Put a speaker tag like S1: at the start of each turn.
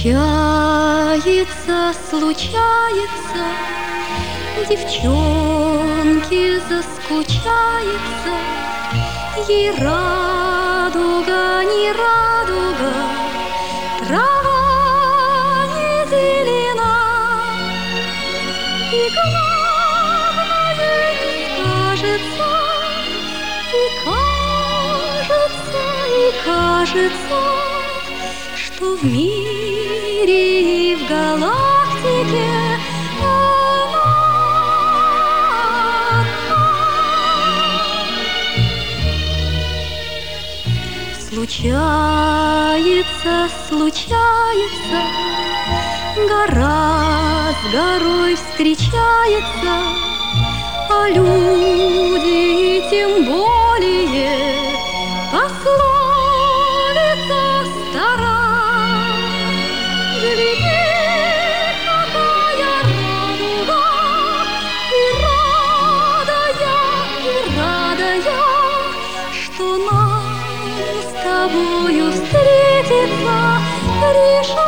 S1: Случается, случается, девчонке заскучается, ей радуга, не радуга, трава не зелена, и главное не кажется, и кажется, что в мире и в галактике она одна. Случается, случается, гора с горой встречается, а люди тем более пословица стара. Гляди, какая радуга, и радая, что нам с тобою встретиться решено.